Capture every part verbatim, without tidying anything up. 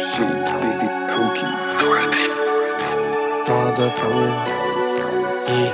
shit, this is Cookie. Молодой Калын и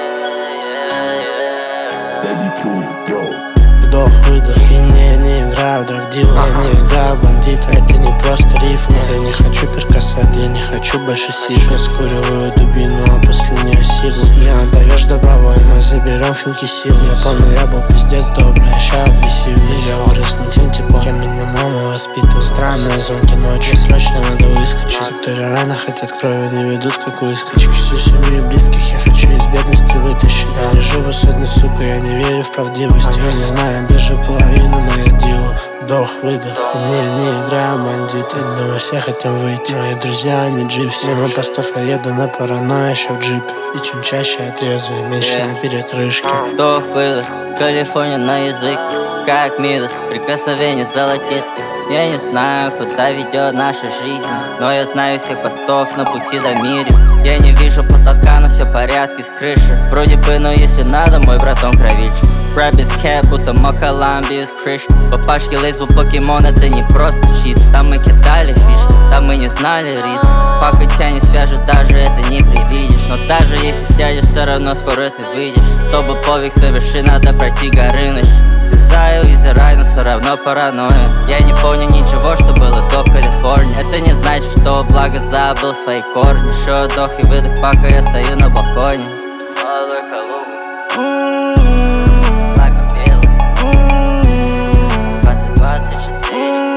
вдох-выдох. И не, не играю драгдила, я не играю бандита. Это не просто рифма. Я не хочу перкасать, я не хочу больше сил. Я скуриваю дубину, а после нее силу. Не отдаешь добровольно, заберем филки сил. Я помню, я был пиздец добрый, а ща агрессивный. Я вырос не тем типом, кем меня мама воспитывала. Странные звонки ночью, срочно надо выскочить. В секторе рано хотят крови, не ведут как выскочек. Всю семью и близких я хочу из бедности вытащить. Я не живу с одной сукой, я не верю в правдивость. Я не знаю, бежу половину на делу. Вдох-выдох, не, не играю бандита. Мы все хотим выйти, мои друзья, они джипси. Мимо постов я еду на паранойю, еще в джипе. И чем чаще я трезвый, меньше yeah. на перекрышке. Вдох-выдох, Калифорния на язык, как Мидас, прикосновение золотистое. Я не знаю, куда ведет наша жизнь, но я знаю всех постов на пути до мира. Я не вижу потолка, но все в порядке с крыши. Вроде бы, но если надо, мой братон кровичь. Рэп без кэп, будто Макалам без крыш. Папашки лейс, покемон, это не просто чит. Там мы кидали фишки, там мы не знали риск. Пока тебя не свяжет, даже это не привидишь. Но даже если сядешь, все равно скоро ты выйдешь. Чтобы подвиг совершить, надо пройти горыныч. Заю из рай, но все равно паранойя. Я не помню ничего, что было до Калифорнии. Это не значит, что благо забыл свои корни. Шо вдох и выдох, пока я стою на балконе. Молодой Калуга, лагом белый, двадцать двадцать четыре.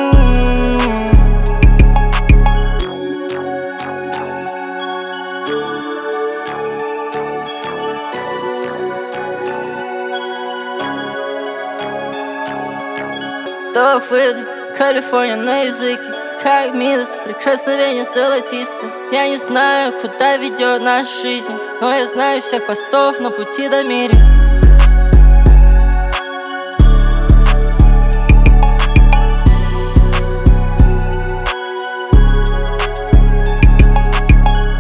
Вдох-выдох, Калифорния на языке, как Мидас, прикосновение золотистое. Я не знаю, куда ведет наша жизнь, но я знаю всех постов на пути до мира.